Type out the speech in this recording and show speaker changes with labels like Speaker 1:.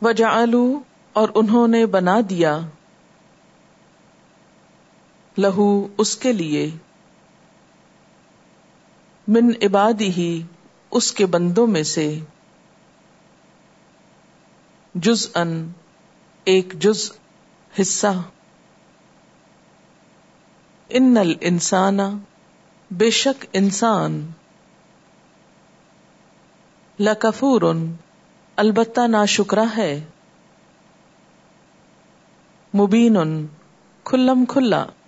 Speaker 1: वजअलू और उन्होंने बना दिया, लहू उसके लिए, मिन इबादिही उसके बंदों में से, जुज़अन एक जुज़ हिस्सा, इन्नल इंसाना बेशक इंसान, लकफूरुन अलबत्ता नाशुक्रा है, मुबीनुन खुल्लम खुल्ला,